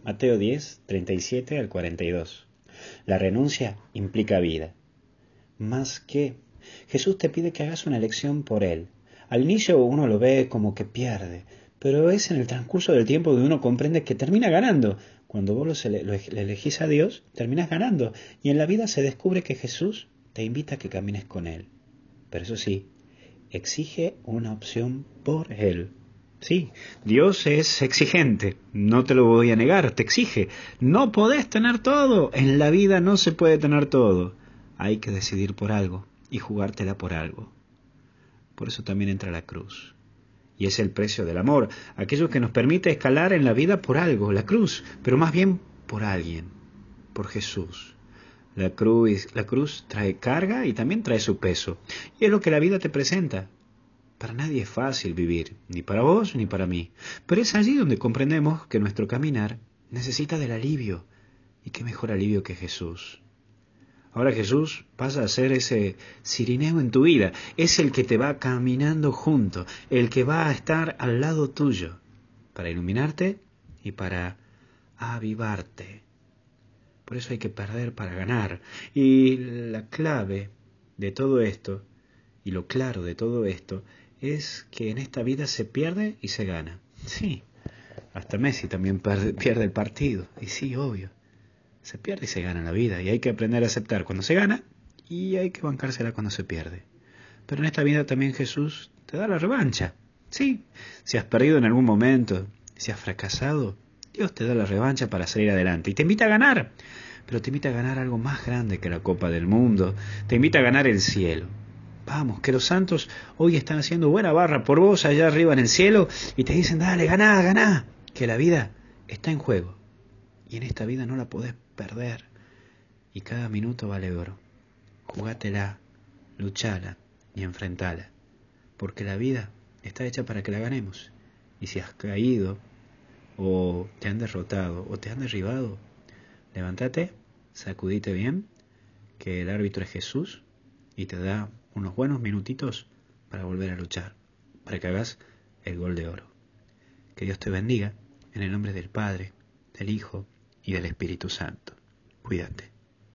Mateo 10, 37 al 42. La renuncia implica vida. Más que Jesús te pide que hagas una elección por Él. Al inicio uno lo ve como que pierde, pero es en el transcurso del tiempo donde uno comprende que termina ganando. Cuando vos le elegís a Dios, terminas ganando. Y en la vida se descubre que Jesús te invita a que camines con Él. Pero eso sí, exige una opción por Él. Sí, Dios es exigente, no te lo voy a negar, te exige. No podés tener todo, en la vida no se puede tener todo. Hay que decidir por algo y jugártela por algo. Por eso también entra la cruz. Y es el precio del amor, aquello que nos permite escalar en la vida por algo, la cruz, pero más bien por alguien, por Jesús. La cruz trae carga y también trae su peso. Y es lo que la vida te presenta. Para nadie es fácil vivir, ni para vos ni para mí. Pero es allí donde comprendemos que nuestro caminar necesita del alivio. Y qué mejor alivio que Jesús. Ahora Jesús pasa a ser ese cirineo en tu vida. Es el que te va caminando junto, el que va a estar al lado tuyo, para iluminarte y para avivarte. Por eso hay que perder para ganar. Y la clave de todo esto, y lo claro de todo esto, es que en esta vida se pierde y se gana. Sí, hasta Messi también pierde el partido. Y sí, obvio. Se pierde y se gana en la vida. Y hay que aprender a aceptar cuando se gana y hay que bancársela cuando se pierde. Pero en esta vida también Jesús te da la revancha. Sí, si has perdido en algún momento, si has fracasado, Dios te da la revancha para salir adelante. Y te invita a ganar. Pero te invita a ganar algo más grande que la Copa del Mundo. Te invita a ganar el cielo. Vamos, que los santos hoy están haciendo buena barra por vos allá arriba en el cielo y te dicen, dale, ganá, ganá, que la vida está en juego. Y en esta vida no la podés perder. Y cada minuto vale oro. Jugátela, luchala y enfrentala. Porque la vida está hecha para que la ganemos. Y si has caído, o te han derrotado, o te han derribado, levántate, sacudite bien, que el árbitro es Jesús y te da unos buenos minutitos para volver a luchar, para que hagas el gol de oro. Que Dios te bendiga en el nombre del Padre, del Hijo y del Espíritu Santo. Cuídate.